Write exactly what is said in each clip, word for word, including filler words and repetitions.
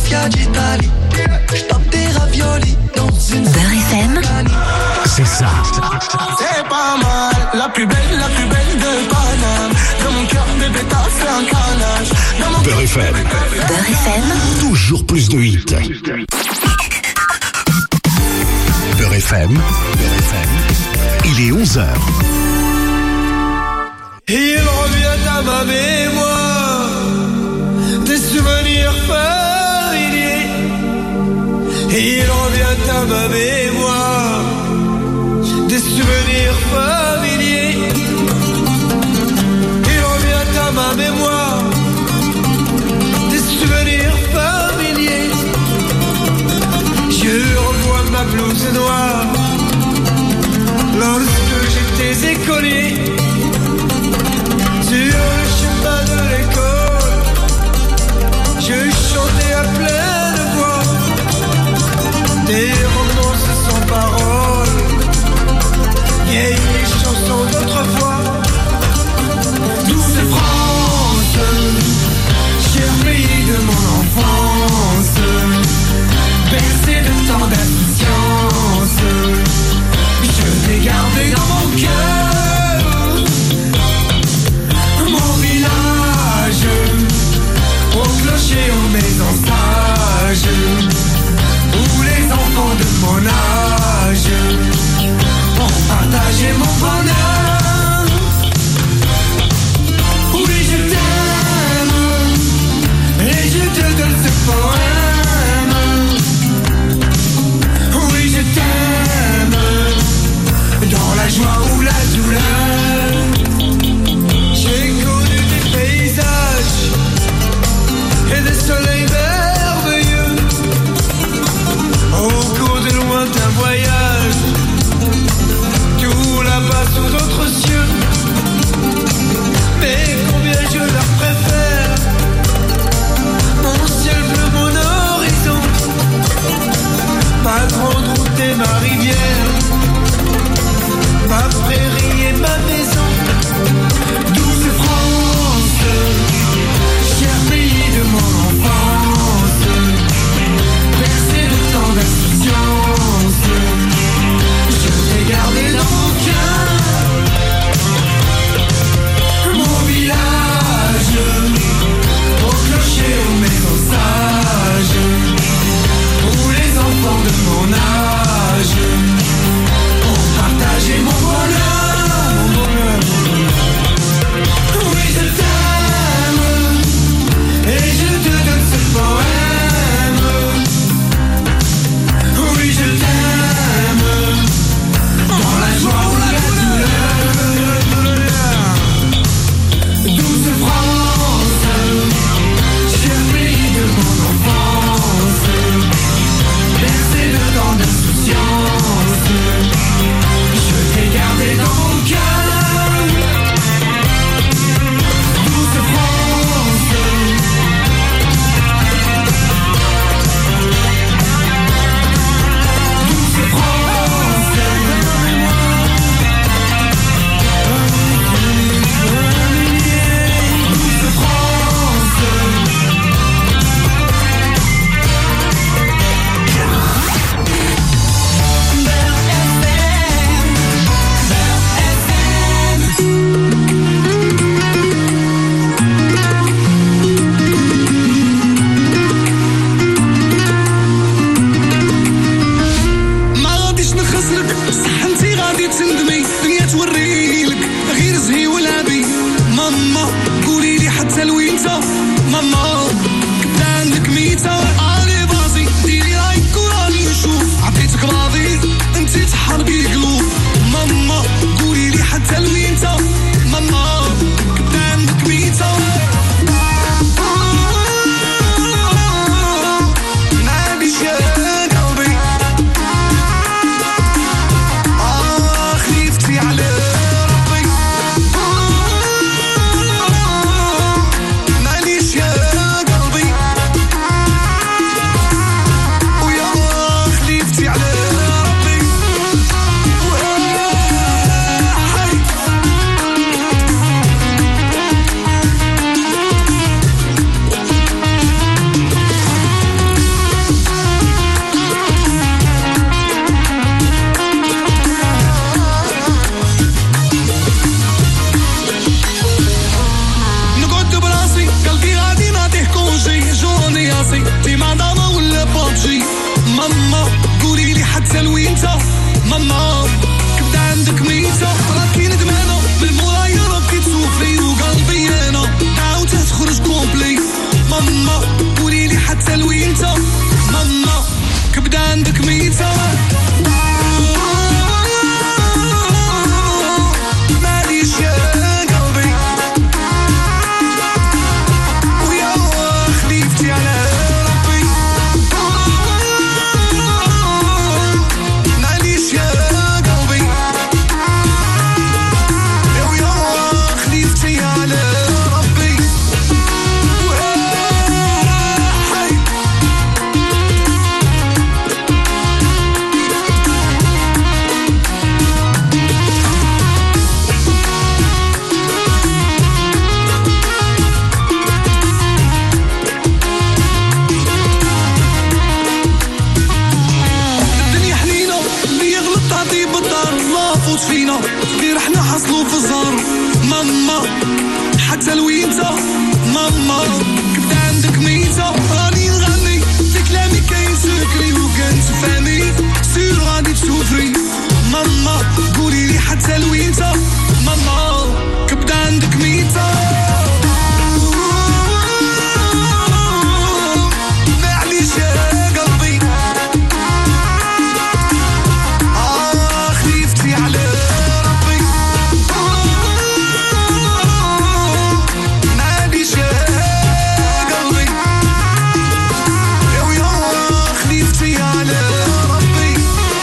mafia d'Italie. J'tape des raviolis dans une Beurre F M. C'est ça. C'est pas mal, la plus belle, la plus belle de Paname. Dans mon cœur, bébé, t'as fait un carnage. Beurre F M. Beurre F M. Toujours plus de hits. Beurre F M. Beurre F M. Il est onze heures. Il revient à ma mémoire des souvenirs familiers. Il revient à ma mémoire des souvenirs familiers. Il revient à ma mémoire des souvenirs familiers. Je revois ma blouse noire lorsque j'étais écolier. Sur le chemin de l'école, je chantais à pleine voix des romances sans paroles, vieilles chansons d'autrefois. Douce France, cher pays de mon enfance, bercé de tant d'insouciance, je t'ai gardé dans mon cœur. Au clocher, aux maisons sages, où les enfants de mon âge ont partagé mon bonheur. Oui, je t'aime, et je te donne ce poème. Oui, je t'aime, dans la joie ou la douleur. J'ai connu des paysages et des soleils merveilleux au cours de lointains voyages, tout là-bas sous d'autres cieux. Mais combien je leur préfère mon ciel bleu, mon horizon, ma grande route et ma rivière, ma prairie et ma maison. Douce France, cher pays de mon enfance, bercé de tant d'insouciance, je t'ai gardé dans mon cœur. Mon village, au clocher, aux maisons sages, où les enfants de mon âge ont partagé mon bonheur, mon bonheur. Oui, je t'aime, et je te donne ce poème. Oui, je t'aime, dans la joie ou la douleur. Douce France, cher pays de mon enfance, bercé de tant d'insouciance, je t'ai gardé dans mon cœur. Douce France, douce France, douce France. ما غاديش نخسرك بصح انتي غادي تندمي الدنيا توريلك غير زهي ولعبي ماما قولي لي حتى لوين انت ماما كنت عندك ميتة علي بازي ديري رايك وراني نشوف عطيتك راضي انتي تحرقي قلوب ماما قولي لي حتى لوين انت ماما كنت عندك ميتة معليش يا قلبي آه خليفتي على ربي معليش يا ماما كبدا عندك ميتة راكي ندمانة بالمورايا راكي تسوفري وقلبي انا عاودت تخرج كومبلي ماما قوليلي حتى لوينتا ماما كبدا عندك ميتة ماليش يا قلبي ويا خليفتي على ربي ماليش يا قلبي ويا خليفتي على ربي الدنيا حنينة اللي يغلط تعطيه بالدار الله فوت فينا غير احنا حصلوا في الزهر ماما حتى لوينتا ماما كبدا عندك ميتة راني نغني في كلامي كاين سكري وكان تفهمي سير غادي تسوفري ماما قوليلي حتى لوينتا ماما كبدا عندك ميتة معليش يا قلبي آه خليفتي على ربي معليش يا قلبي يا ويا خليفتي على ربي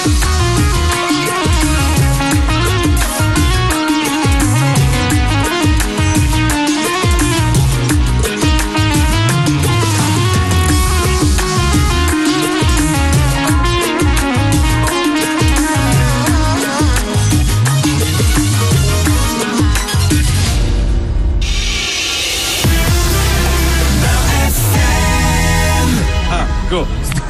Go.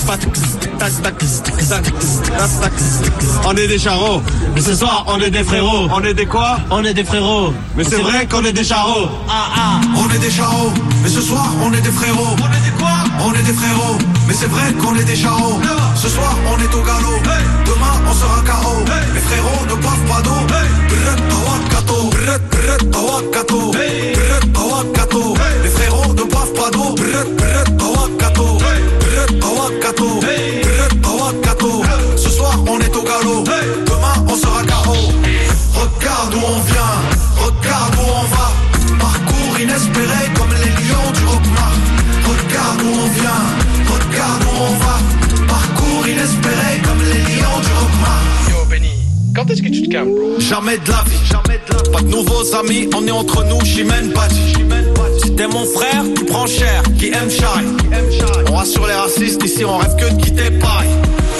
On est des charros. Mais ce soir, on est des frérots. On est des quoi? On est des frérots. Mais c'est vrai qu'on est des charros. Ah ah. On est des charros, mais ce soir on est des frérots. On est des quoi? On est des frérots, mais c'est vrai qu'on est des charros. Ce soir on est au galop, demain on sera K O. Les frérots ne boivent pas d'eau. Brrrt, tawakato, brrrt, brrrt, tawakato, brrrt, tawakato. Les frérots ne boivent pas d'eau. Brrrt, brrrt, tawakato, brrrt, tawakato, brrrt, tawakato. Ce soir on est au galop, demain on sera K O. Regarde où on vient, regarde où on va. Parcours inespéré comme les lions du Rockmar. Regarde où on vient, regarde où on va. Parcours inespéré comme les lions du Rockmar. Yo Benny, quand est-ce que tu te calmes, bro? Jamais de la vie, jamais de la vie. Pas de nouveaux amis, on est entre nous, Chimène Badi. Si t'es mon frère, tu prends cher, qui aime Charlie. On rassure les racistes, ici on rêve que de quitter Paris.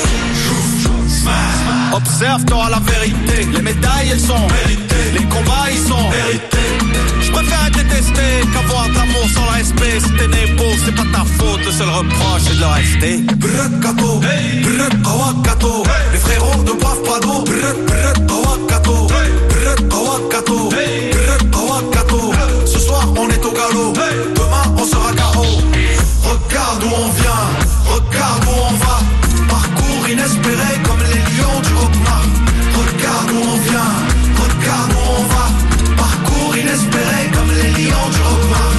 Observe, t'auras la vérité. Les médailles, elles sont méritées. Les combats, ils sont mérités. Je préfère être détesté qu'avoir de l'amour sans le respect. Si t'es né beau, c'est pas ta faute. Le seul reproche, c'est de le rester. Brrrt, kato, brrrt, tawakato. Les frérots ne boivent pas d'eau. Brrrt, brrrt, tawakato. Brrrt, tawakato. Brrrt, tawakato. Ce soir, on est au galop. Demain, on sera K O. Regarde où on vient, regarde où on va. Parcours inespéré comme les lions du Rockmar. Regarde où on vient, regarde où on va. Parcours inespéré comme les lions du Rockmar.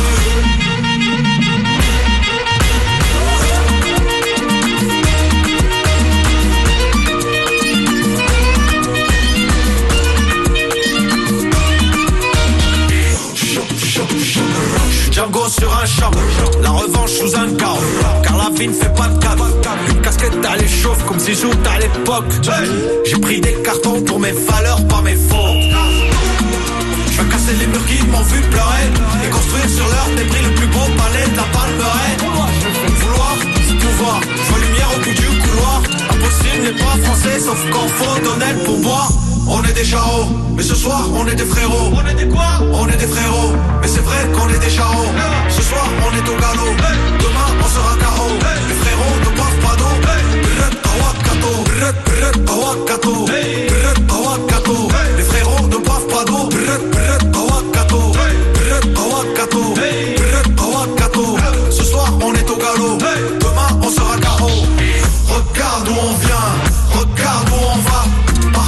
Django sur un champ, la revanche sous un chaos. Car la vie ne fait pas de cadeau. Une casquette à l'échauffe comme si j'ouvre à l'époque. J'ai pris des cartons pour mes valeurs, pas mes faux. Je vais casser les murs qui m'ont vu pleurer et construire sur leur débris le plus beau palais de la Palmeraie. Vouloir, c'est pouvoir. Je vois lumière au bout du couloir. Impossible n'est pas français sauf quand faut donner le pourboire. On est des charros, mais ce soir on est des frérots. On est des quoi? On est des frérots, mais c'est vrai qu'on est des charros. Ce soir on est au galop, demain on sera K O. Les frérots ne boivent pas d'eau. Brrrt, tawakato, brrrt, brrrt, tawakato, brrrt, tawakato. Les frérots ne boivent pas d'eau. Brrrt, brrrt, tawakato, brrrt, tawakato, brrrt, tawakato. Ce soir on est au galop, demain on sera K O. Regarde où on vient, regarde où on va.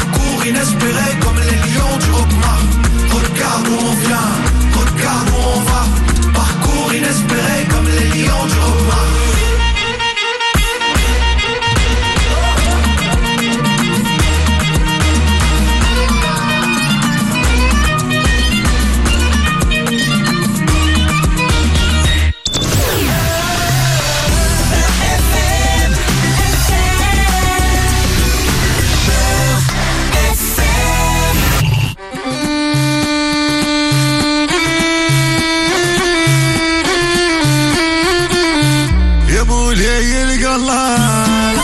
مولاي القلال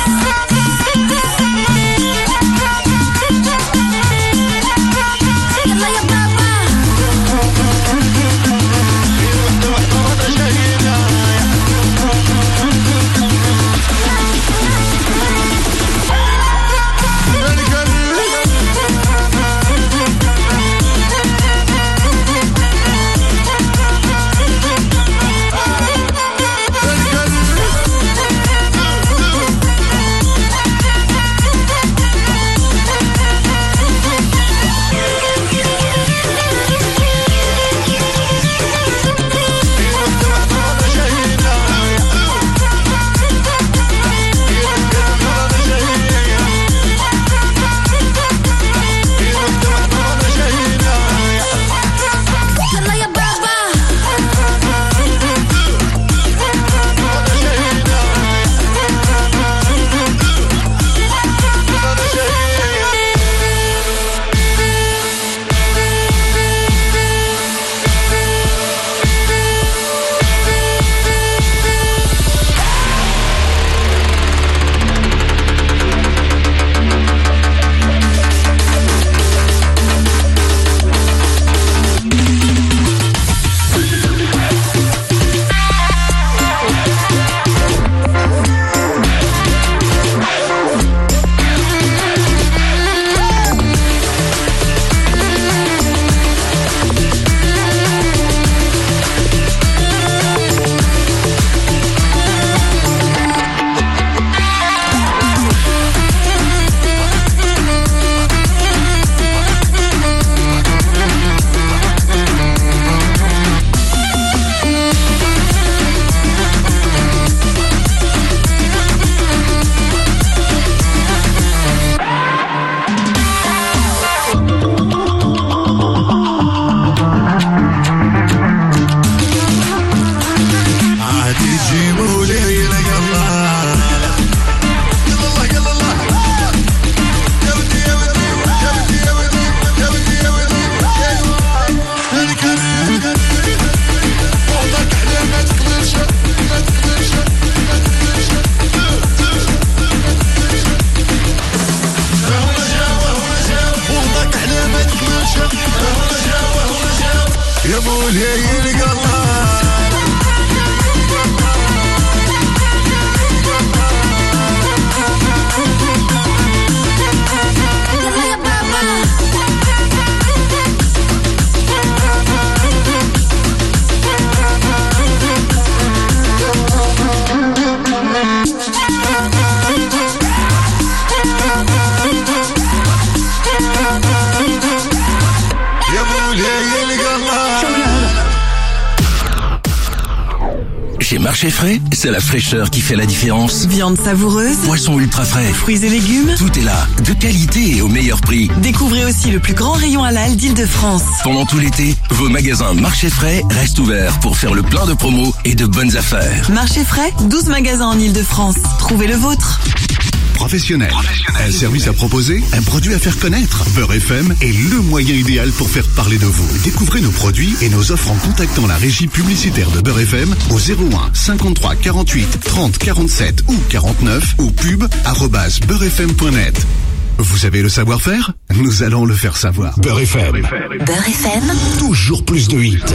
Chez Marché Frais, c'est la fraîcheur qui fait la différence. Viande savoureuse, Poisson ultra frais, fruits et légumes, tout est là, de qualité et au meilleur prix. Découvrez aussi le plus grand rayon halal d'Île-de-France. Pendant tout l'été, vos magasins Marché Frais restent ouverts pour faire le plein de promos et de bonnes affaires. Marché Frais, douze magasins en Île-de-France. Trouvez le vôtre. Professionnel. Un service à proposer, un produit à faire connaître. Beurre F M est le moyen idéal pour faire parler de vous. Découvrez nos produits et nos offres en contactant la régie publicitaire de Beurre F M au zéro un cinquante-trois quarante-huit trente quarante-sept ou quarante-neuf ou pub arobase beurrefm point net. Vous avez le savoir-faire? Nous allons le faire savoir. Beurre F M. Beurre F M. Toujours plus de hits.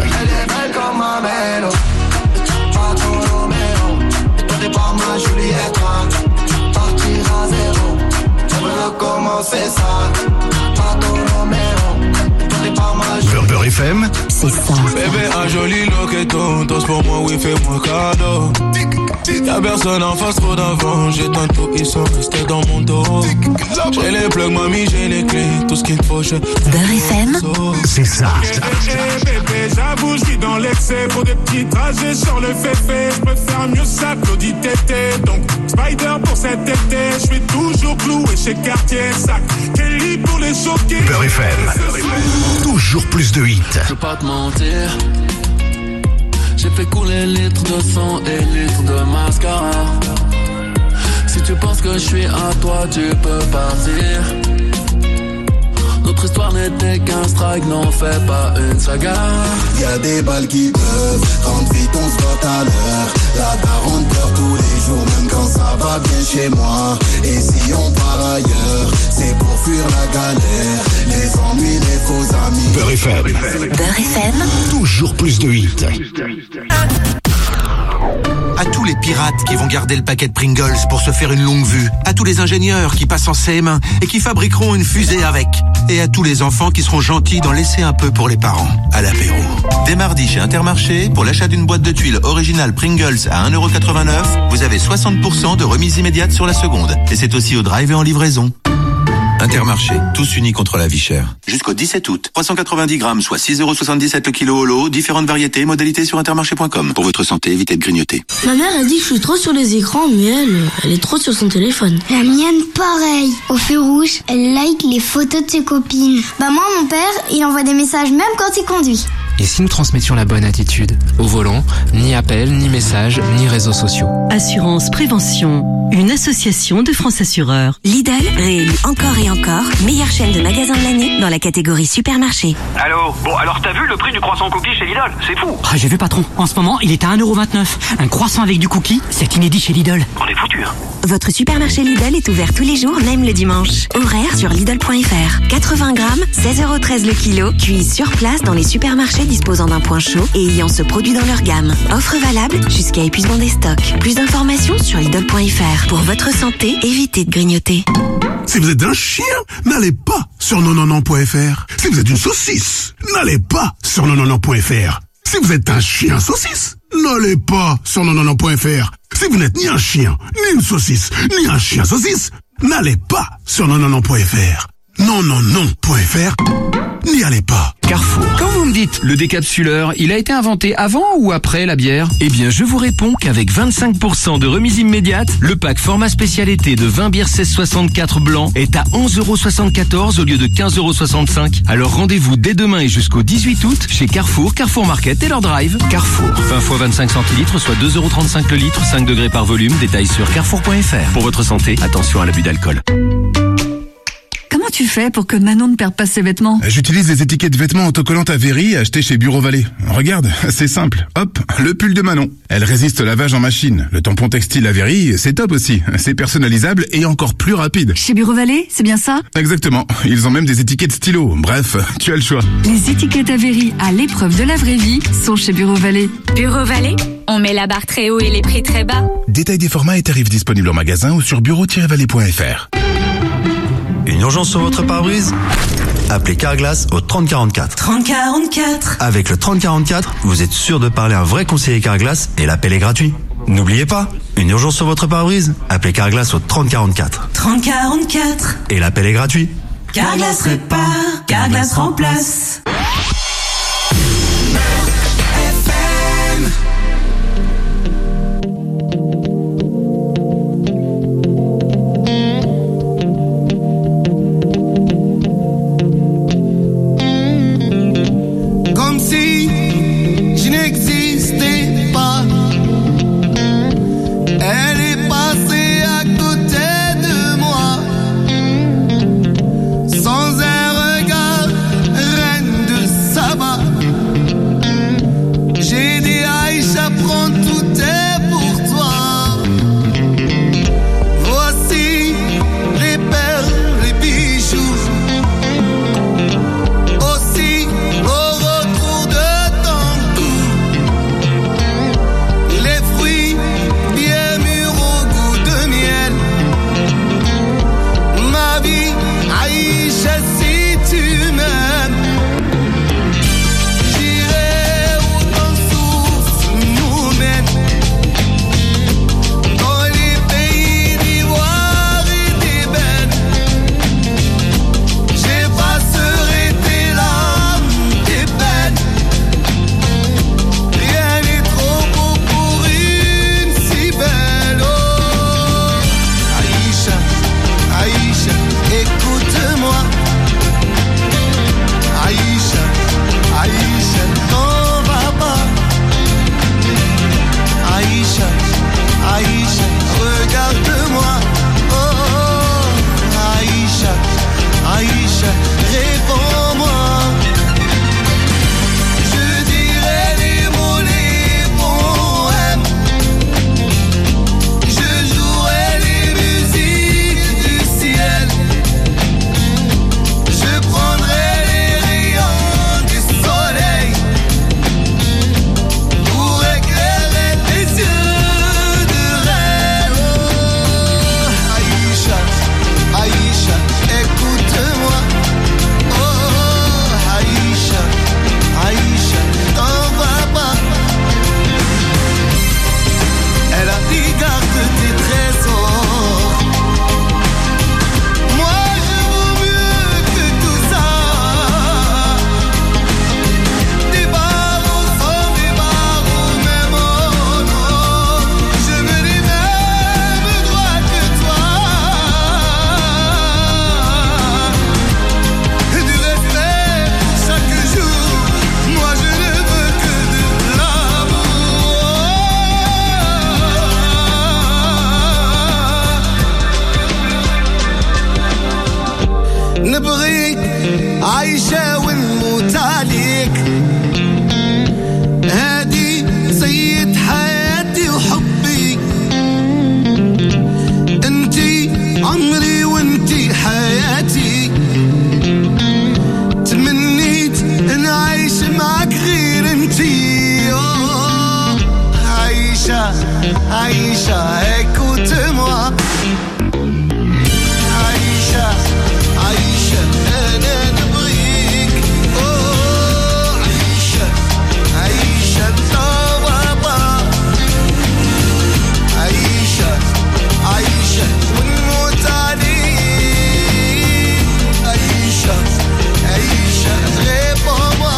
Beurre, Beurre F M, c'est ça. Bébé, un joli loqueton, danse pour moi, oui, fais-moi cadeau. Y'a personne en face, trop d'avant. J'ai tantôt, ils sont restés dans mon dos. J'ai les plugs, mamie, j'ai les clés. Tout ce qu'il te faut, je... Beurre F M, c'est ça. Bébé, j'avoue, je suis dans l'excès. Pour des petits trajets sur le féfé. Je préfère mieux ça que l'audit tété. Donc, Spider pour cet été. Je suis toujours cloué chez Cartier. Sac, Kelly pour les choquer. Beurre F M, toujours plus de hits. Je veux pas te mentir. J'ai fait couler litres de sang et litres de mascara. Si tu penses que je suis à toi, tu peux partir. Notre histoire n'était qu'un strike, n'en fais pas une saga. Y'a des balles qui peuvent, trente vite on se vote à l'heure. La daronne pleure tous les jours, chez moi. Et si on part ailleurs, c'est pour fuir la galère, les ennuis, les faux amis. Beurre F M. Beurre F M. Toujours plus de hits. À tous les pirates qui vont garder le paquet de Pringles pour se faire une longue vue, à tous les ingénieurs qui passent en C M un et qui fabriqueront une fusée avec, et à tous les enfants qui seront gentils d'en laisser un peu pour les parents, à l'apéro. Dès mardi chez Intermarché, pour l'achat d'une boîte de tuiles originale Pringles à un euro quatre-vingt-neuf, vous avez soixante pour cent de remise immédiate sur la seconde. Et c'est aussi au drive et en livraison. Intermarché, tous unis contre la vie chère. Jusqu'au dix-sept août, trois cent quatre-vingt-dix grammes, soit six euros soixante-dix-sept le kilo au lot, différentes variétés, modalités sur intermarché point com. Pour votre santé, évitez de grignoter. Ma mère a dit que je suis trop sur les écrans, mais elle, elle est trop sur son téléphone. La mienne, pareil. Au feu rouge, elle like les photos de ses copines. Bah moi, mon père, il envoie des messages même quand il conduit. Et si nous transmettions la bonne attitude? Au volant, ni appel, ni message, ni réseaux sociaux. Assurance Prévention, une association de France Assureurs. Lidl, réélu encore et encore, meilleure chaîne de magasins de l'année dans la catégorie supermarché. Allô? Bon, alors t'as vu le prix du croissant cookie chez Lidl? C'est fou! Ah, j'ai vu patron, en ce moment, il est à un euro vingt-neuf. Un croissant avec du cookie, c'est inédit chez Lidl. On est foutus, hein. Votre supermarché Lidl est ouvert tous les jours, même le dimanche. Horaire sur Lidl point F R. quatre-vingts grammes, seize euros treize le kilo, cuits sur place dans les supermarchés disposant d'un point chaud et ayant ce produit dans leur gamme. Offre valable jusqu'à épuisement des stocks. Plus d'informations sur Lidl point F R. Pour votre santé, évitez de grignoter. Si vous êtes un chien, n'allez pas sur non non non point F R. Si vous êtes une saucisse, n'allez pas sur non non non point F R. Si vous êtes un chien saucisse, n'allez pas sur non non non point F R. Si vous n'êtes ni un chien, ni une saucisse, ni un chien saucisse, n'allez pas sur non non non point F R. non non non point F R, n'y allez pas. Carrefour. Quand vous me dites le décapsuleur, il a été inventé avant ou après la bière? Eh bien, je vous réponds qu'avec vingt-cinq pour cent de remise immédiate, le pack format spécialité de vingt bières seize soixante-quatre blanc est à onze euros soixante-quatorze au lieu de quinze euros soixante-cinq. Alors rendez-vous dès demain et jusqu'au dix-huit août chez Carrefour, Carrefour Market et leur drive. Carrefour. vingt fois vingt-cinq centilitres, soit deux euros trente-cinq le litre, cinq degrés par volume. Détails sur carrefour point F R. Pour votre santé, attention à l'abus d'alcool. Comment tu fais pour que Manon ne perde pas ses vêtements? J'utilise des étiquettes vêtements autocollantes à Véry achetées chez Bureau Vallée. Regarde, c'est simple. Hop, le pull de Manon. Elle résiste au lavage en machine. Le tampon textile à Véry, c'est top aussi. C'est personnalisable et encore plus rapide. Chez Bureau Vallée, c'est bien ça? Exactement. Ils ont même des étiquettes stylo. Bref, tu as le choix. Les étiquettes à Véry, à l'épreuve de la vraie vie, sont chez Bureau Vallée. Bureau Vallée, on met la barre très haut et les prix très bas. Détail des formats et tarifs disponibles en magasin ou sur bureau tiret vallée point F R. Une urgence sur votre pare-brise? Appelez Carglass au trente quarante-quatre. trente quarante-quatre. Avec le trente quarante-quatre, vous êtes sûr de parler à un vrai conseiller Carglass et l'appel est gratuit. N'oubliez pas, une urgence sur votre pare-brise? Appelez Carglass au trente quarante-quatre. trente quarante-quatre. Et l'appel est gratuit. Carglass répare, Carglass remplace. Les fruits bien mûrs نبغيك عايشة ونموت عليك هادي سيد حياتي وحبي انتي عمري وانتي حياتي تمنيت نعيش معك غير انتي أوه. عايشة عايشة هيك وتموت عايشة عايشة أنا نبغيك أوه عايشة عايشة بابا عايشة عايشة ونموت عليك عايشة عايشة غير بابا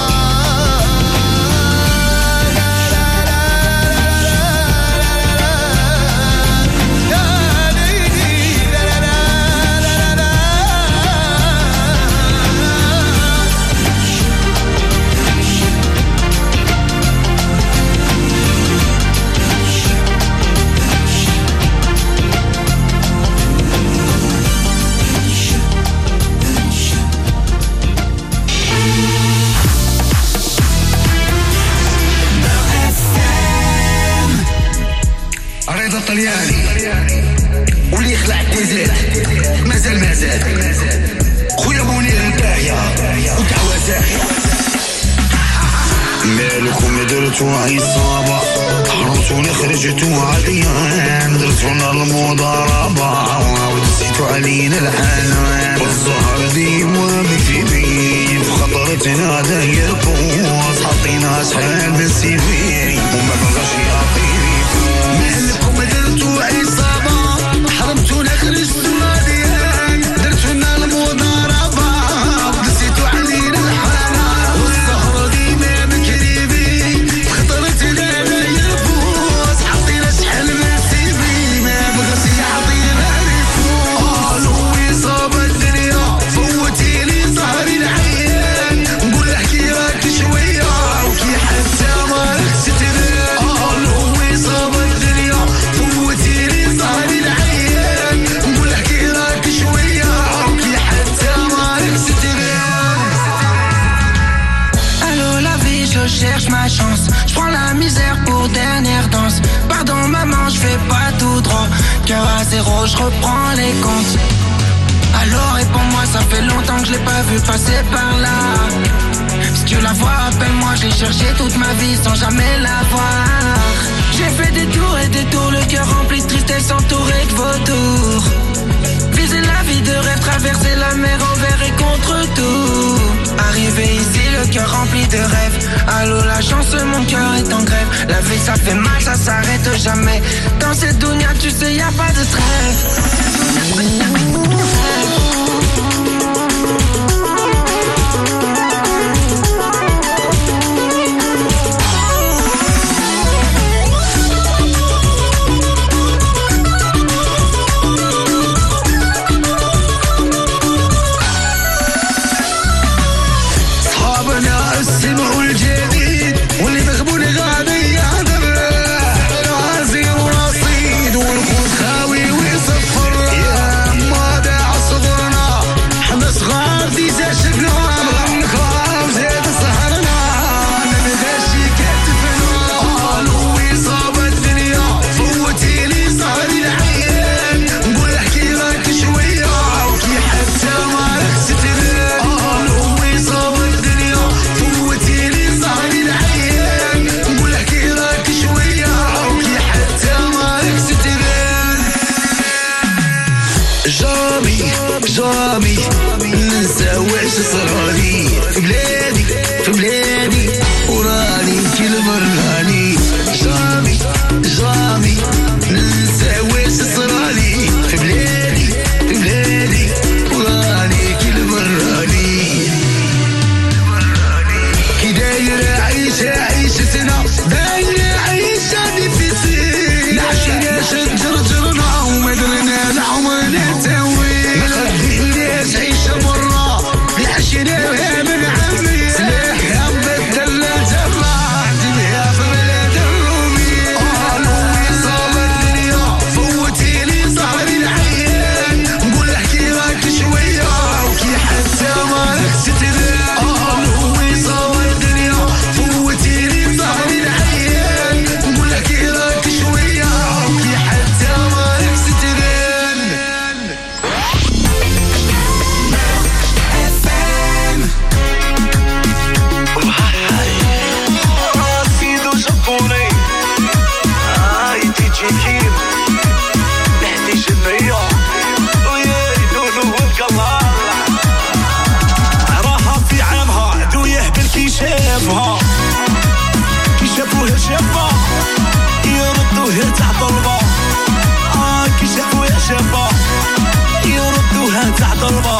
رضا الطلياني واللي يخلع التيزات مازال مازال خويا منير الباهية ودعوة زاهية مالكم درتو عصابة حرمتوني خرجتو عديان درتونا المضاربة ودسيتو علينا الحنان والزهر ديما مكتبين في خطرتنا داير بوز حطينا شحال بالسيفين وما بغاش يعطيني مالكم درتو عصابة حرمتونا خرجتو عديان درتونا المضاربة ودسيتو علينا الحنان والزهر ديما مكتبين في خطرتنا داير بوز حطينا شحال بالسيفين ما بغاش يعطينا ريفوز ويصاب الدنيا فوتيلي ظهري العيان نقول احكي راك شوية وكي حتى ما ركزت ويصاب الدنيا فوتيلي ظهري العيان نقول احكي راك شوية وكي حتى ما ركزت Allô la vie, je cherche ma chance. Je prends la misère pour dernière danse. Pardon maman, je fais pas tout droit. Cœur à zéro, je reprends les comptes. Alors réponds-moi, ça fait longtemps que je l'ai pas vu passer par là. Si tu la vois, appelle-moi, j'ai cherché toute ma vie sans jamais la voir. J'ai fait des tours et des tours, le cœur rempli de tristesse entouré de vautours. Viser la vie de rêve, traverser la mer envers et contre tout. Arrivé ici, le cœur rempli de rêves. Allô la chance, mon cœur est en grève. La vie ça fait mal, ça s'arrête jamais. Dans cette dunya, tu sais, y a pas de trêve. صحابنا السمع الجديد واللي بغبوني غادي يهدر راسي ورصيد والخوت خاوي ويصفر ما داع صغرنا حنا صغار ديجا شفنا بغا نخاف زاد سهرنا نبغاشي كتفنا قالوا ويصاب الدنيا فوتيلي صهري العيان نقول احكي راك شوية وكي حتى ما ركزتنا قالوا ويصاب الدنيا فوتيلي صهري العيان نقول احكي راك شوية وكي حتى ما ركزتنا جامي جامي ننسى واش صرالي في بلادي في بلادي وراني كل مراني جامي جامي ننسى واش صرالي في بلادي في بلادي وراني كل مراني كي داير عيشة عيشتنا داير عيشة ديفيسيل عشنا شجرجرنا وما درنا العمرنا تاوي ما خليناش عيشة برا عشناها من عمي سلاحها بالثلاجة راحتي بها في بلاد الرومي قالوا ويصاب الدنيا فوتيلي ظهري العيان نقول احكي راك شوية وكي حتى يردوها تحت ضربة آه كي شافوا يا شابة يردوها تحت ضربة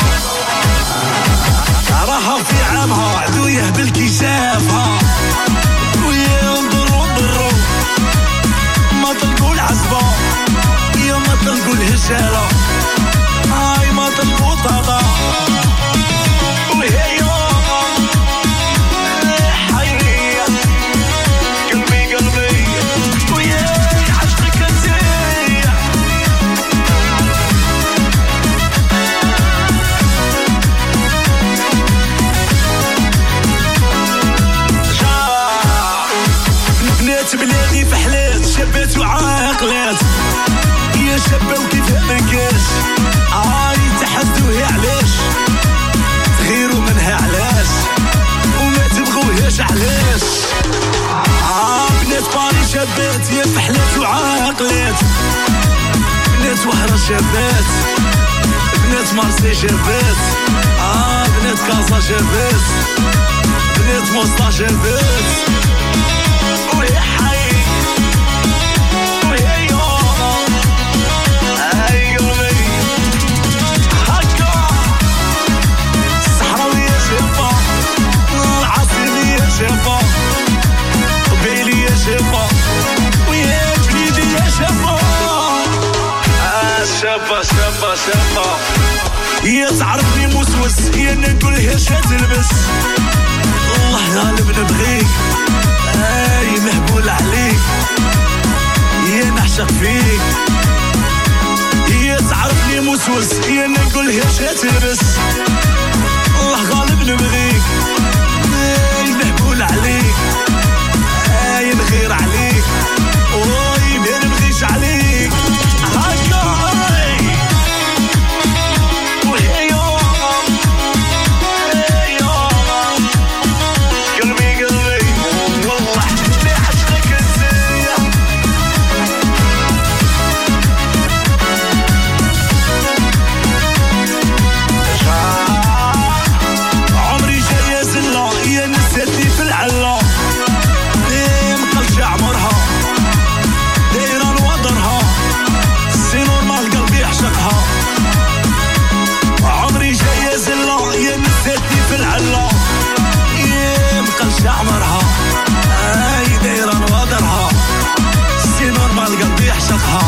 راها في عامها عدو يهبل كي شافها وينضروا ضروا ما تلقوا العزبة يا ما تلقوا الهشالة هاي ما تلقوا طاطا وهي حية قلبي قلبي ويا عشقك انتي بنات بلادي فحلات شابات وعاقلات يا شابة وكيف منكاش هاي تحدوها علاش تغيروا منها علاش وما تبغوهاش علاش آه بنات باري شابات يا فحلات وعاقلات بنات وهرة شابات بنات مارسي شابات آه بنات كازا شابات بنات موسطا شابات ويا حي ويا يوم اي قلبي هكا الصحراوية شابة العاصمية شابة قبيلي يا شابة ويا جليدي يا شابة آه شابة شابة شابة هي تعرفني موسوس هي نقولها شا تلبس الله غالب نبغيك اي مهبول عليك هي نعشق فيك هي تعرفني موسوس هي نقولها شا تلبس الله غالب نبغيك اي مهبول عليك اي نغير عليك اوي ما نبغيش عليك هكا وهي يوم هي يوم قلبي قلبي والله اللي عشقك انتي عمري جاية زلة يا نسيتني في العلا ليه مقلش عمرها دايرة نوضرها سي نورمال قلبي يعشقها عمري جاية زلة يا نسيتني في العلا يا مقلش عمرها اي دايرة نوضرها سي نورمال قلبي يعشقها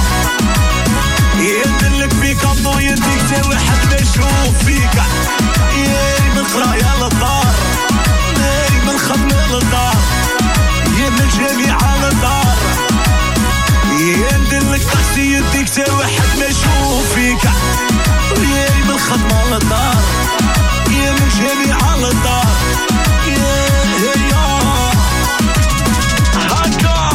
يدلك فيك الضو يديك تا واحد ما يشوف فيك يا من قرايا للدار يا من خدمة للدار يا من جامعة للدار يا ندلك تاكسي يديك تا واحد ما يشوف فيك يا من خدمة للدار يا من جامعة للدار يا هي هكا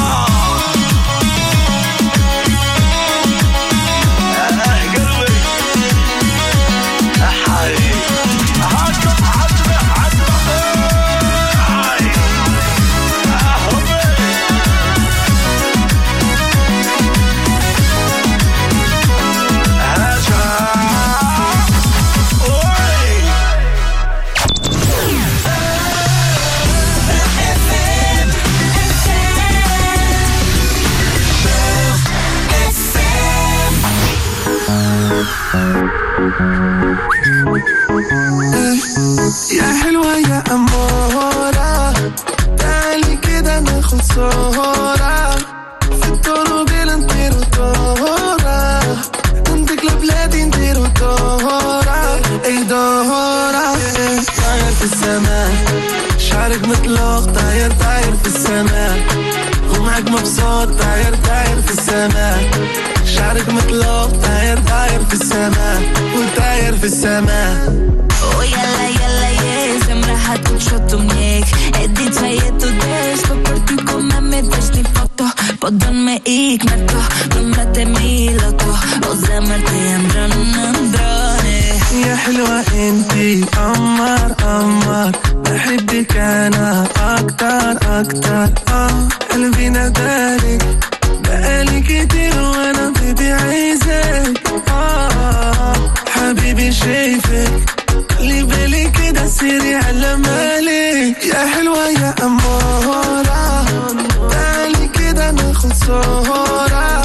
يا حلوة يا أمورة تعالي كده ناخد صورة في الطرق نطيرو طورة ننتقل لبلادي نديرو دورة اي دورة طاير في السماء شعرك مطلق طاير طاير في السماء ومعك مبسوط طاير طاير في السماء شعرك مطلق طاير طاير في السماء وطاير في السماء Oh yalla yalla yeah, sembraha tutto tu miek. E di tvoje tu desh, po për ty ku me me desh një foto. Po don me ik me to, numrat e mi loto. O zemër të ndron në ndrone. يا حلوة انتي قمر قمر بحبك انا اكتر اكتر اه قلبي ندالك بقالي كتير وانا بدي عايزك اه حبيبي شايفك خلي بالي كده سيري على مالك يا حلوة يا أمورة تعالي كده ناخد صورة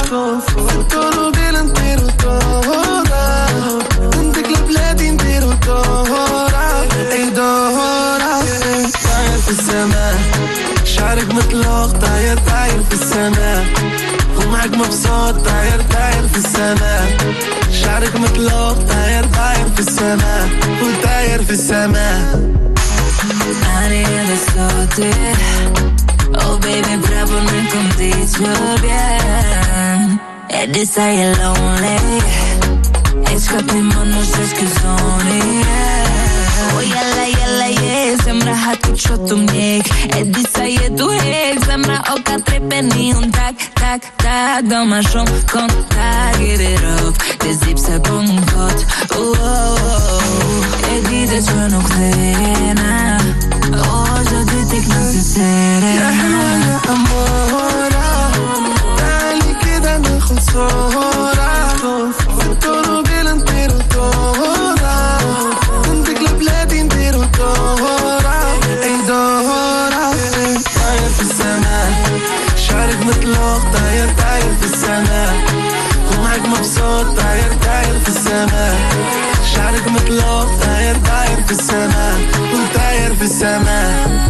السماء شعرك مطلوق طاير طاير في السماء وطاير في السماء Aria de sote Oh baby, proponme contigo bien E di sai è lonely Escapémonos es que son Oh yalla yalla yeah Sembra hatu chotum yek E di sai è tu hek Sembra oka trepeni un tak tak tak Dans ma chambre quand t'as give it up Des zips c'est pour mon pote Oh oh oh E di de suono clena Oh je dis que no se serena يا أمورة تعالي كده ناخد صورة فطورو بيلا نطيرو دورة ننطق لبلادي نديرو دورة أي دورة طاير في السماء شعرك مطلوق طاير طاير في السماء ومعك مبسوط طاير طاير في السماء شعرك مطلوق طاير طاير في السماء وطاير في السماء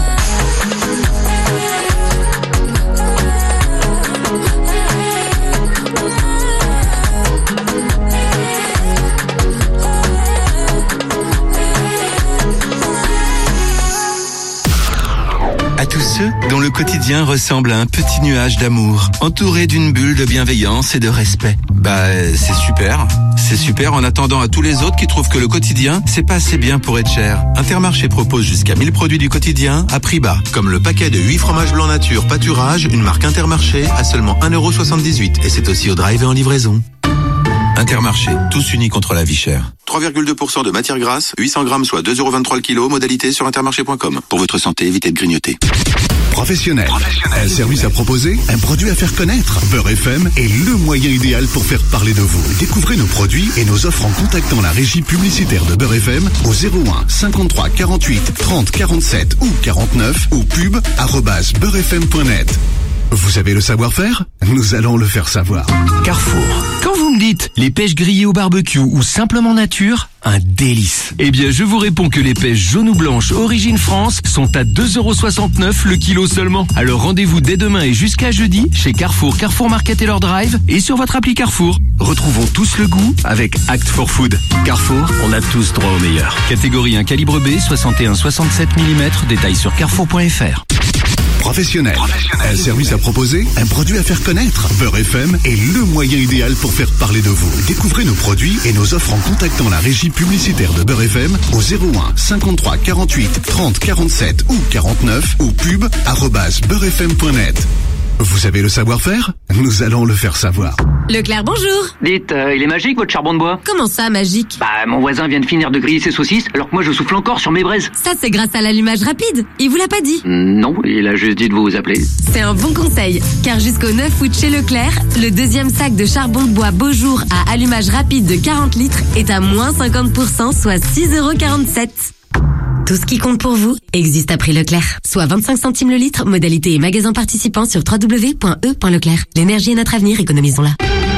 À tous ceux dont le quotidien ressemble à un petit nuage d'amour, entouré d'une bulle de bienveillance et de respect. Bah, c'est super. C'est super en attendant à tous les autres qui trouvent que le quotidien, c'est pas assez bien pour être cher. Intermarché propose jusqu'à mille produits du quotidien à prix bas, comme le paquet de huit fromages blancs nature pâturage, une marque Intermarché à seulement un euro soixante-dix-huit. Et c'est aussi au drive et en livraison. Intermarché, tous unis contre la vie chère. trois virgule deux pour cent de matière grasse, huit cents grammes soit deux euros vingt-trois le kilo, modalité sur intermarché point com. Pour votre santé, évitez de grignoter. Professionnel. Un service à proposer, un produit à faire connaître. Beurre F M est le moyen idéal pour faire parler de vous. Découvrez nos produits et nos offres en contactant la régie publicitaire de Beurre F M au zéro un cinquante-trois quarante-huit trente quarante-sept ou quarante-neuf ou pub arobase beurrefm point net. Vous avez le savoir-faire? Nous allons le faire savoir. Carrefour. Quand vous me dites les pêches grillées au barbecue ou simplement nature, un délice. Eh bien, je vous réponds que les pêches jaunes ou blanches origine France sont à deux euros soixante-neuf le kilo seulement. Alors rendez-vous dès demain et jusqu'à jeudi chez Carrefour, Carrefour Market et leur drive et sur votre appli Carrefour. Retrouvons tous le goût avec Act for Food. Carrefour, on a tous droit au meilleur. Catégorie un calibre B, soixante et un soixante-sept millimètres, détail sur carrefour point f r. Professionnel. Un service à proposer, un produit à faire connaître. Beurre F M est le moyen idéal pour faire parler de vous. Découvrez nos produits et nos offres en contactant la régie publicitaire de Beurre F M au zéro un cinquante-trois quarante-huit trente quarante-sept ou quarante-neuf ou pub arobase beurrefm point net. Vous avez le savoir-faire? Nous allons le faire savoir. Leclerc, bonjour. Dites, euh, il est magique votre charbon de bois? Comment ça, magique? Bah, mon voisin vient de finir de griller ses saucisses, alors que moi je souffle encore sur mes braises. Ça, c'est grâce à l'allumage rapide. Il vous l'a pas dit? Non, il a juste dit de vous appeler. C'est un bon conseil, car jusqu'au neuf août chez Leclerc, le deuxième sac de charbon de bois Beaujour à allumage rapide de quarante litres est à moins cinquante pour cent, soit six euros quarante-sept. Tout ce qui compte pour vous existe à prix Leclerc. Soit vingt-cinq centimes le litre, modalité et magasin participant sur w w w point e point leclerc. L'énergie est notre avenir, économisons-la.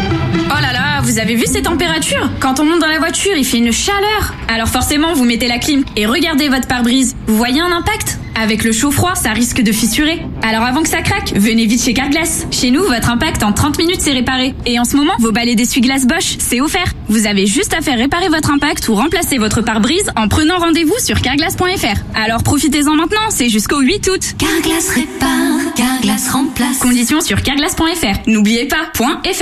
Oh là là, vous avez vu ces températures? Quand on monte dans la voiture, il fait une chaleur. Alors forcément, vous mettez la clim et regardez votre pare-brise. Vous voyez un impact? Avec le chaud-froid, ça risque de fissurer. Alors avant que ça craque, venez vite chez Carglass. Chez nous, votre impact en trente minutes c'est réparé. Et en ce moment, vos balais d'essuie-glace Bosch, c'est offert. Vous avez juste à faire réparer votre impact ou remplacer votre pare-brise en prenant rendez-vous sur carglass point f r. Alors profitez-en maintenant, c'est jusqu'au huit août. Carglass répare, Carglass remplace. Conditions sur carglass point f r. N'oubliez pas, point .fr.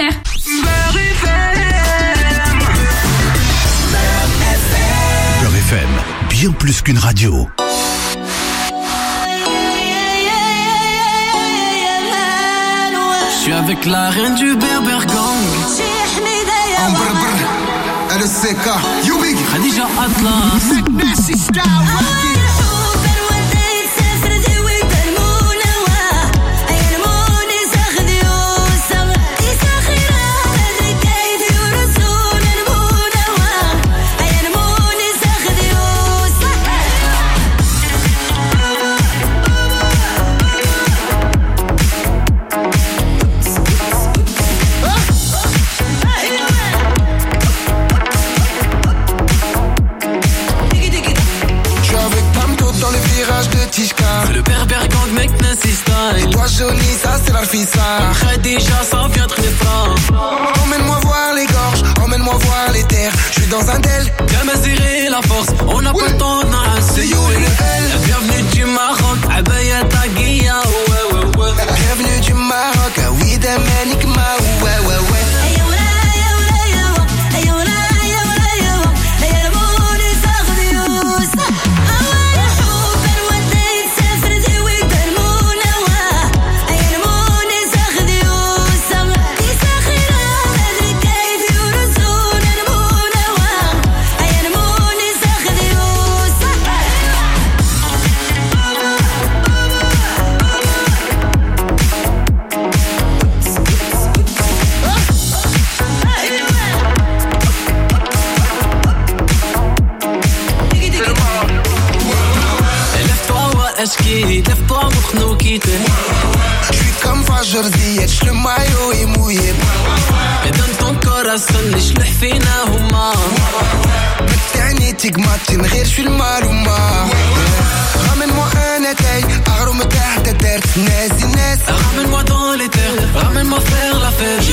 Beurre F M, bien plus qu'une radio. Je suis avec la reine du Berber Gang. Amber Brr, L C K, Yubig, Khadija Atlas, Nasty Style, Rocky. C'est le Berber Gang, mec, Nancy Style. Et toi jolie, ça c'est la fissa. Khadija, ça vient très fort. Emmène-moi voir les gars. dans un del. Kamaziri la force, on n'a pas le temps de c'est you et le L. Bienvenue du Maroc, Abaya Taguia, ouais ouais ouais. Bienvenue du Maroc, ah oui d'Amérique, ma ouais ouais ouais. Lève-toi, nous quitter. J'suis comme Fajr Ziyech, le maillot est mouillé. Et donne ton corps à sonner, j'l'ai fina huma. متعني تقمطي من غير شو المعلومة. Ramène-moi un éteil, أغرم تحت دارت نازي ناس. Ramène-moi dans les terres, ramène-moi faire la fête.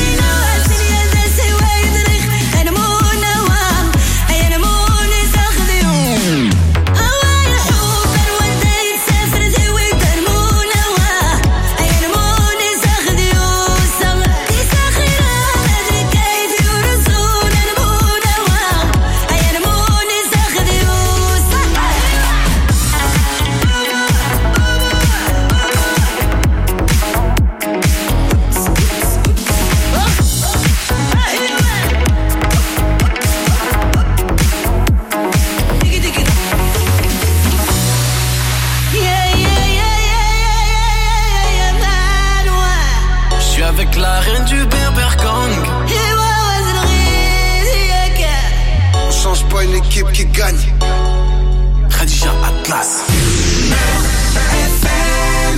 La reine du Berbergang. On change pas une équipe qui gagne. Khadija Atlas. F M.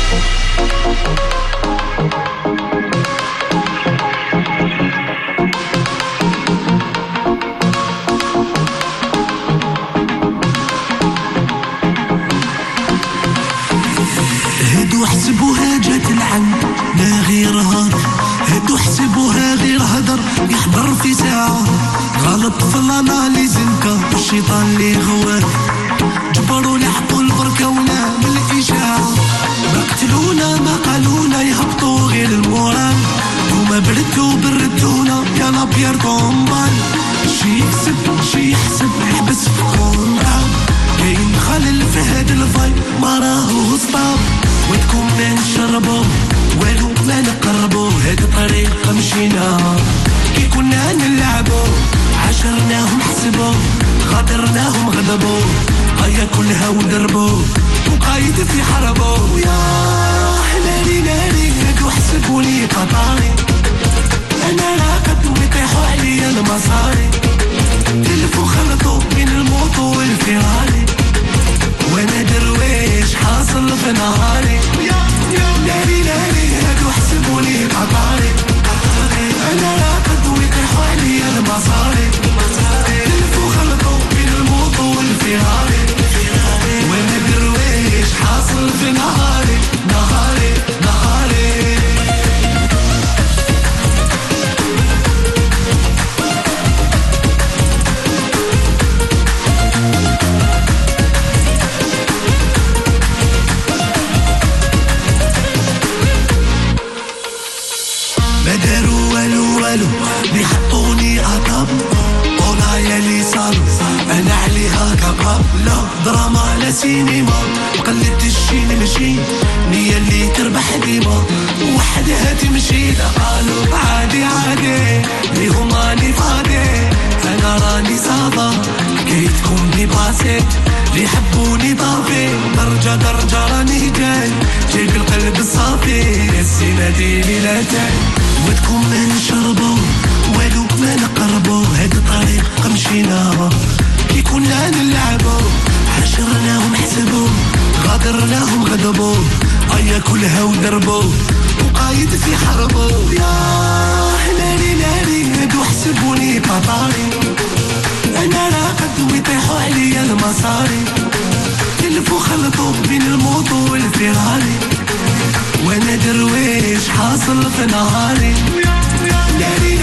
هدو حسبوها جات العند لا غير هضر. هدو حسبوها غير هدر يحضر في ساعة. غلط في الاناليز انكا الشيطان اللي غوار. جبروا لحقوا البركة ونعمل الإشاعة. ما قتلونا ما قالونا يهبطوا غير المورال. وما بردوا بردونا يا لابير طومبال. شي يكسب شي يحسب يحبس في كونترا. كاين خلل في هاد الفايب ما راهو سطاب. وتكون ما نشربو والو ما نقربو. هاد الطريقة مشينا كي كنا نلعبو. عاشرناهم حسبو غادرناهم غضبو. هيا كلها ودربو وقايد في حربو. يا حلالي ناري هادو حسبوني قطاري. انا لا قد ويطيحوا عليا المصاري. تلفوا خلطوا بين الموطو والفيراري. وانا درويش حاصل في نهاري. ناري ناري هادو حسبوني قطاري. انا لا قد ويطيحوا عليا المصاري. تلفوا خلطوا بين الموطو والفيراري. وانا درويش حاصل في نهاري نهاري نهاري. بيحطوني أطب ولايا لي صالو. أنا عليها كباب لا دراما لا سينما. قلبت الشين مشي نية اللي تربح ديما. وحدها تمشي لا قالوا عادي عادي ليهم راني فاضي. أنا راني صافا كي تكون دي باسي. اللي يحبوني طافي درجة درجة راني جاي. جايب القلب الصافي السنة دي ليلتين. وتكون ما نشربو والو ما نقربو. هاد الطريق مشينا كي كنا نلعبو. حشرناهم حسبو غادرناهم غضبو. هيا كلها ودربو وقايد في حربو. يا حلالي ناري هادو حسبوني قطاري. انا لا قد ويطيحوا عليا المصاري. تلفوا خلطوا بين الموطو والفيراري. وانا درويش حاصل في نهاري. ناري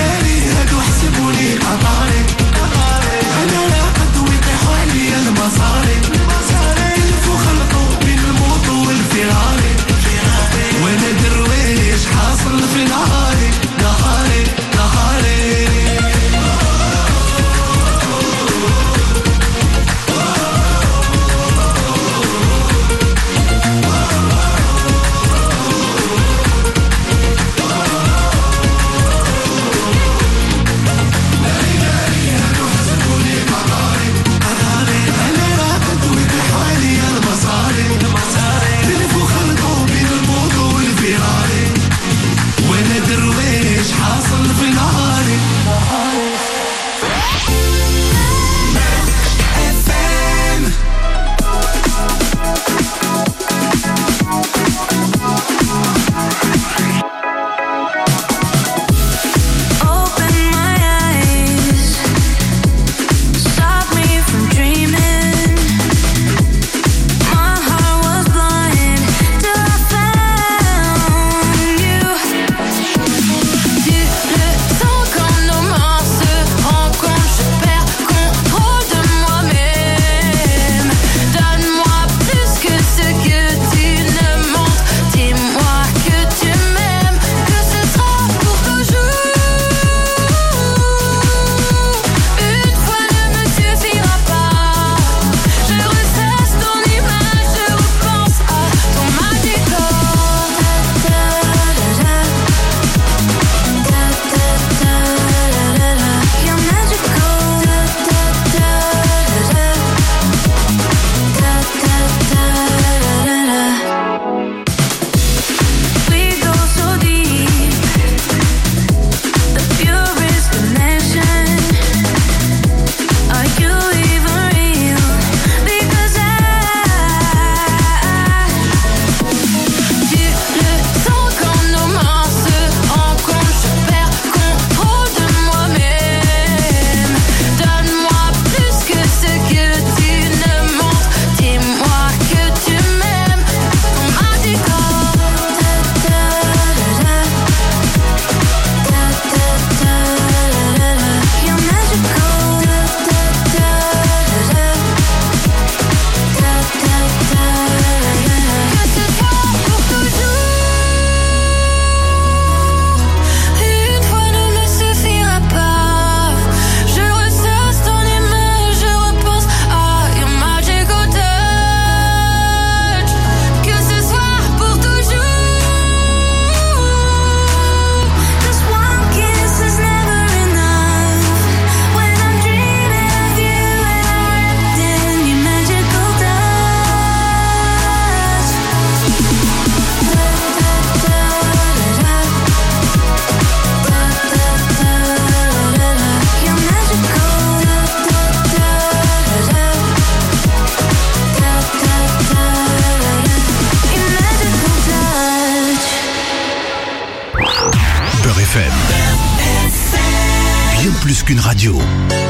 plus qu'une radio.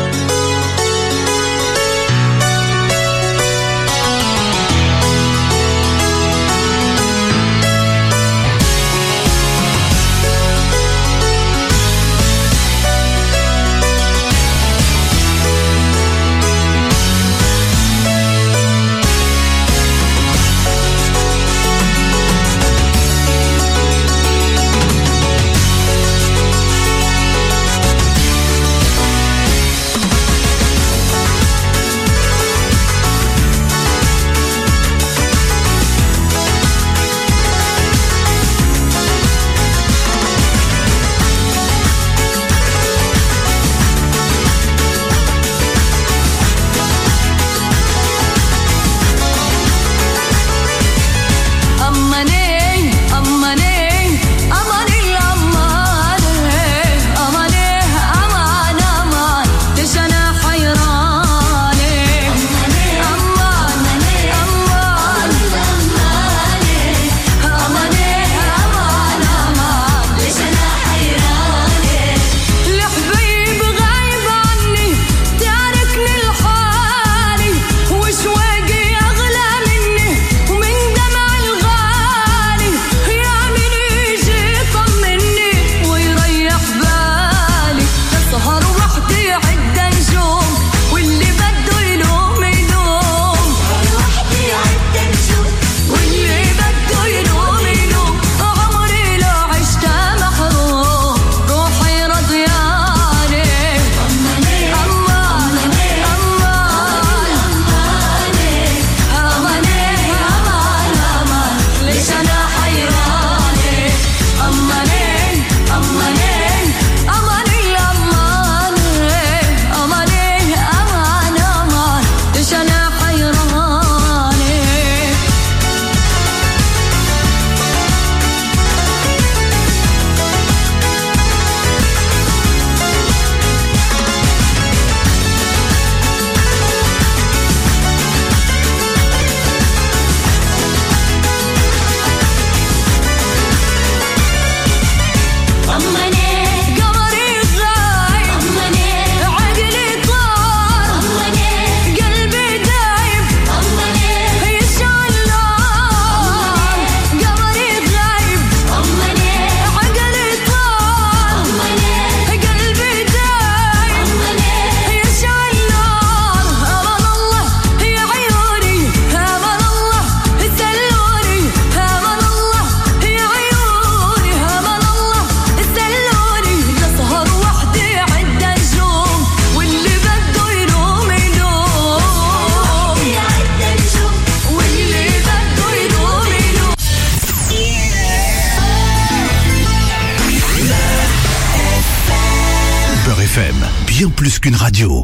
Bien plus qu'une radio.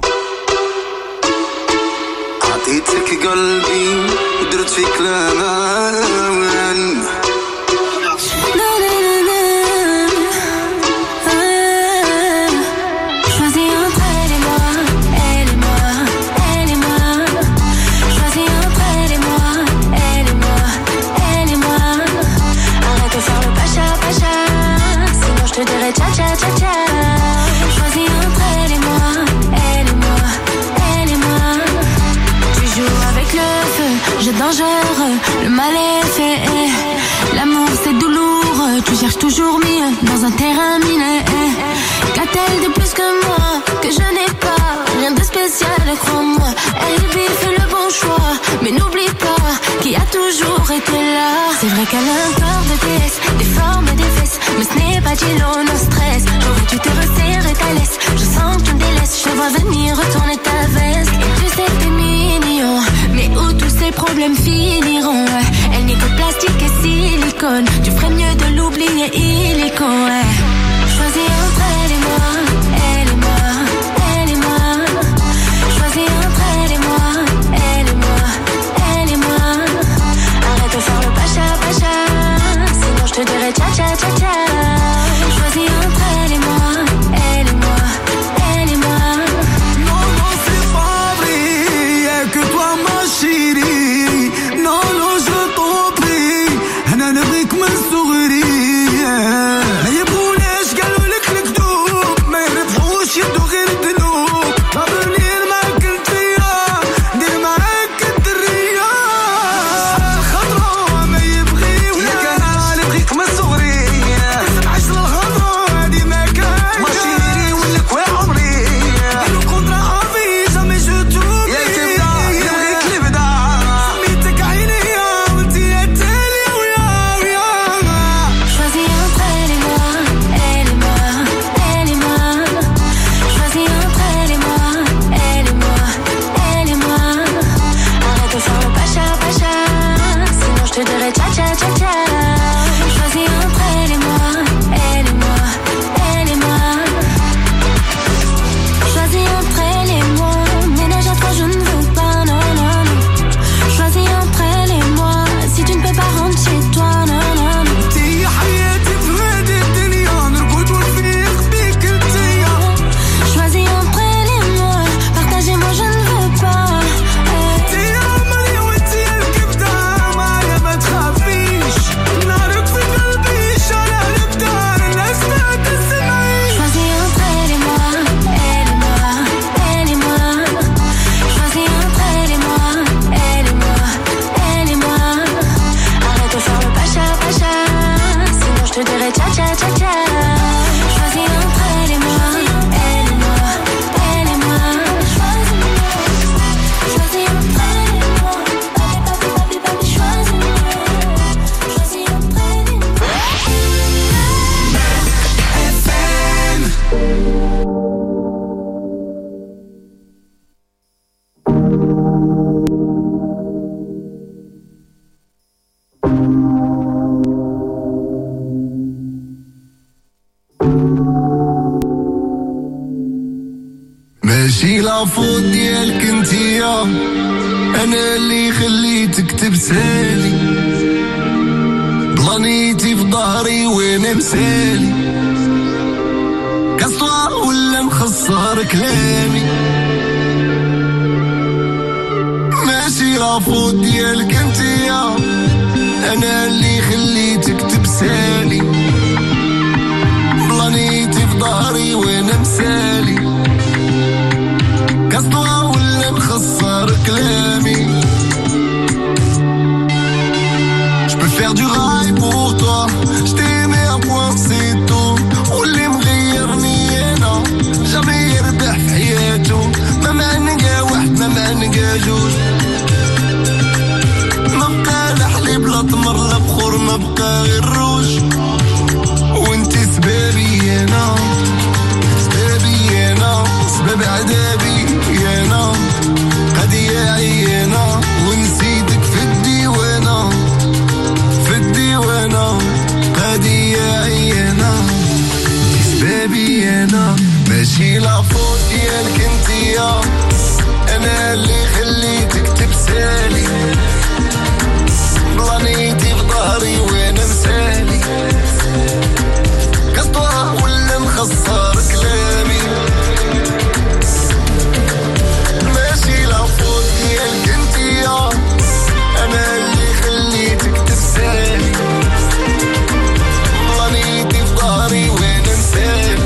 عطيتك قلبي درت فيك الامان Dangereux, le mal est fait. L'amour c'est douloureux, tu cherches toujours mieux dans un terrain miné. Qu'a-t-elle de plus que moi, que je n'ai pas, rien de spécial, crois-moi. Elle fait le bon choix, mais n'oublie pas qui a toujours été là. C'est vrai qu'elle a un corps de déesse, des formes et des fesses, mais ce n'est pas Gillo, no stress. Je vois que tu te resserres et ta laisse, je sens que tu me délaisses, je vois venir retourner ta veste. Et tu sais que t'es mignon, mais où tous ces problèmes finiront. Elle n'est que plastique et silicone, tu ferais mieux de l'oublier illico. Choisis entre elle et moi, elle et moi, elle et moi. Choisis entre elle et moi, elle et moi, elle et moi. Arrête de faire le pacha pacha, sinon je te dirai tcha tcha tcha tcha. Choisis entre elle et moi, elle et moi, elle et moi. Non, non, c'est pas vrai, y'a que toi ma chérie. Non, non, je t'en prie, أنا نبغيك من صغري. هيا ماشي لافوت ديالك انتيا، انا اللي خليتك تبسالي، بلانيتي في ظهري وانا مسالي، كاستوار ولا مخسر كلامي. ماشي لافوت ديالك انتيا، انا اللي خليتك تبسالي، بلانيتي في ظهري وانا مسالي، كاستوار ولا مخسر كلامي. Je peux faire du rail pour toi, je t'aimais un point c'est tout. واللي مغيرني انا جامي يربح في حياته، ما معنقا واحد ما معنقا جوج، ما بقى لا حليب لا تمر لا بخور، ما بقى غير روج. وانتي سبابي انا، سبابي انا، سباب عذابي انا، قضية عيانة ونسيتك في الديوانة، في الديوانة قضية عيانة. سبابي انا ماشي لافوت ديالك انتيا، انا اللي خليتك تبسالي، بلانيتي في ظهري وانا مسالي، كاستوار ولا مخسر كلامي. ماشي لافوت ديالك انتيا، انا اللي خليتك تبسالي، بلانيتي في ظهري وانا مسالي،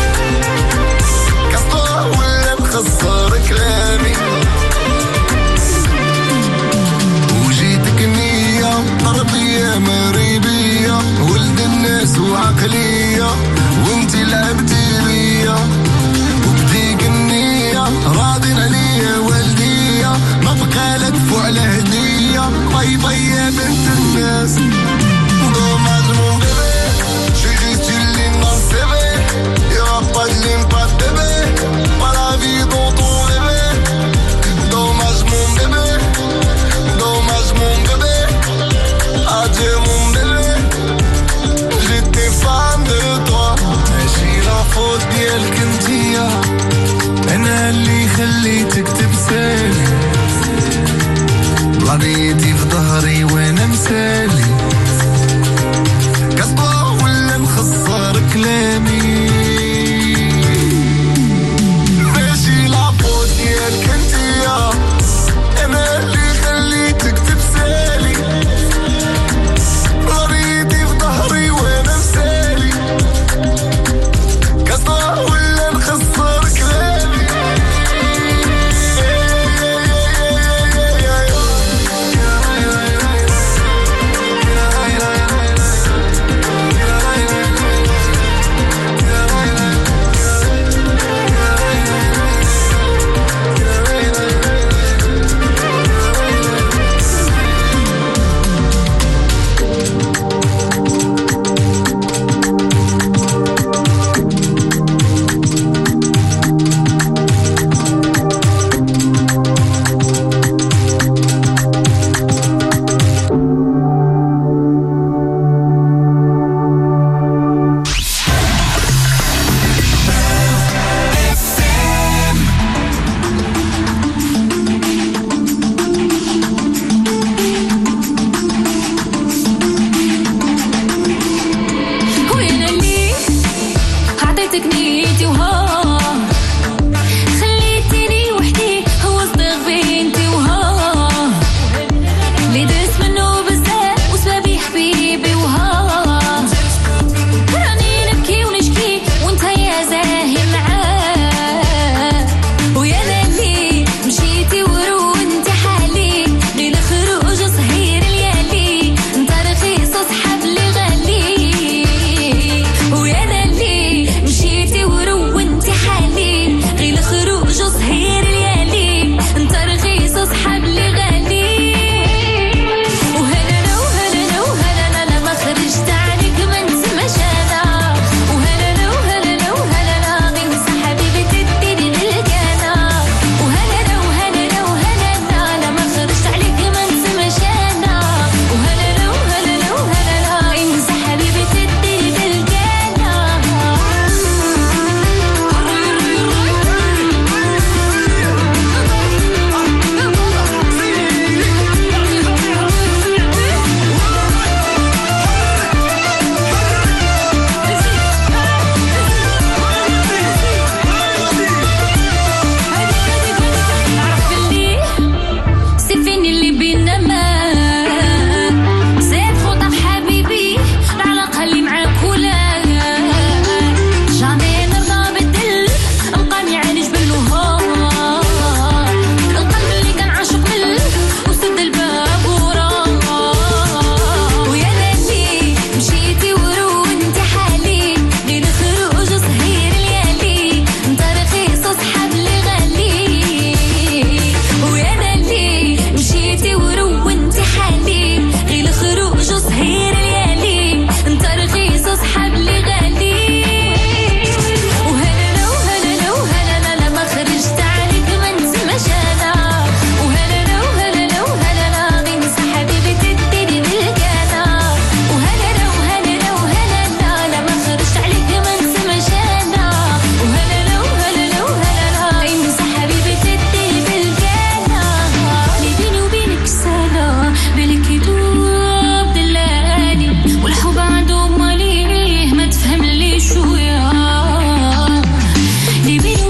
كاستوار ولا مخسر كلامي. وجيتك نية تربية مريبية، ولد الناس وعقلية، وانتي لعبتي ليا وبديك النية، راضين عليا والدية، ما بقى لك فوق على هدية. باي باي يا بنت الناس،